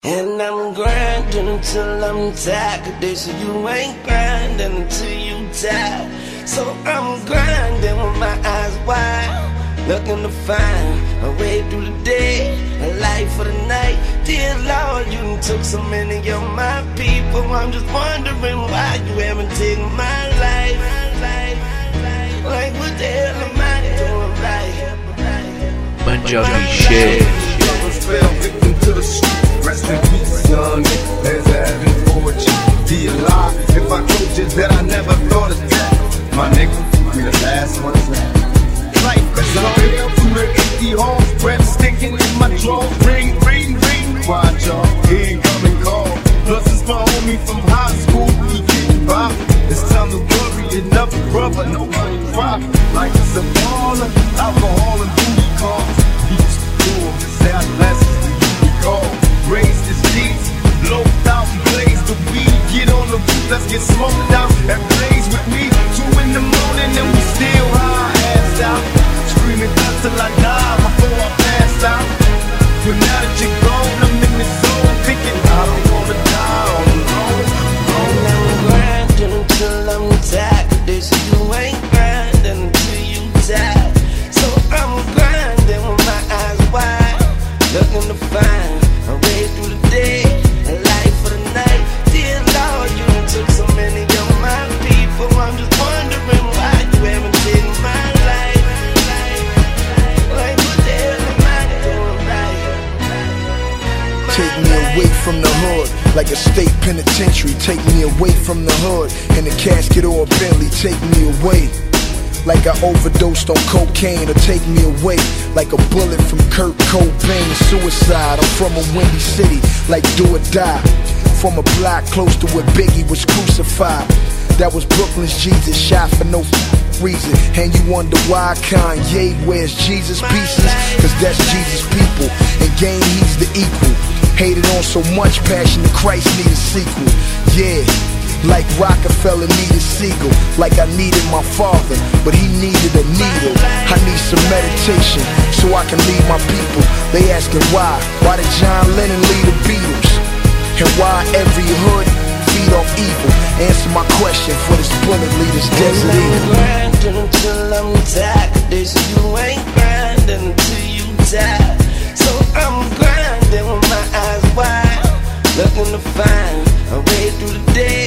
And I'm grinding until I'm tired, 'cause they say you ain't grinding until you die. So I'm grinding with my eyes wide, looking to find a way through the day, a life for the night. Dear Lord, you done took so many of my people. I'm just wondering why you haven't taken my life. Like what the hell am I doing right? Punjabi shit. Fell victim to the street. Rest in peace, young. There's a heaven for you. Be alive. If I told you that I never thought of that, my nigga, we the last ones left. Life is unreal through the empty halls. Breath stinking in my drawers. Ring, ring, ring. Quiet, y'all. He ain't coming call. Plus it's my homie from high school. He getting by. It's time to worry another brother. Nobody cry. Like it's a baller. Alcohol and booty calls. He used to do them. His adolescence. Raise the streets, blow out and blaze the weed. Get on the roof, let's get smoked out and blaze with me. 2 in the morning and we still high, ass out. Screaming out till I die before I pass out. But now that you're gone, I'm in the zone thinking I don't wanna die on alone. And I'm grinding until I'm tired, 'cause they say you ain't grinding until you die. So I'm grinding with my eyes wide, looking to find a way through the day, a life for the night. Dear Lord, you done took so many of my people. I'm just wondering why you haven't taken my life. Like what the hell am I doing right? Take me away from the hood, like a state penitentiary. Take me away from the hood, in a casket or a Bentley. Take me away, like I overdosed on cocaine. Or take me away, like a bullet from Kurt Cobain. Suicide, I'm from a windy city, like do or die. From a block close to where Biggie was crucified. That was Brooklyn's Jesus, shot for no reason. And you wonder why Kanye wears Jesus pieces? 'Cause that's Jesus' people, and game he's the equal. Hated on so much, Passion of Christ need a sequel. Yeah, like Rockefeller needed Siegel, like I needed my father, but he needed a needle. I need some meditation so I can lead my people. They asking why did John Lennon lead the Beatles? And why every hood feed off evil? Answer my question for this bullet leader's desert eagle. I'm grinding until I'm tired, 'cause they say you ain't grinding until you die. So I'm grinding with my eyes wide, looking to find a way through the day,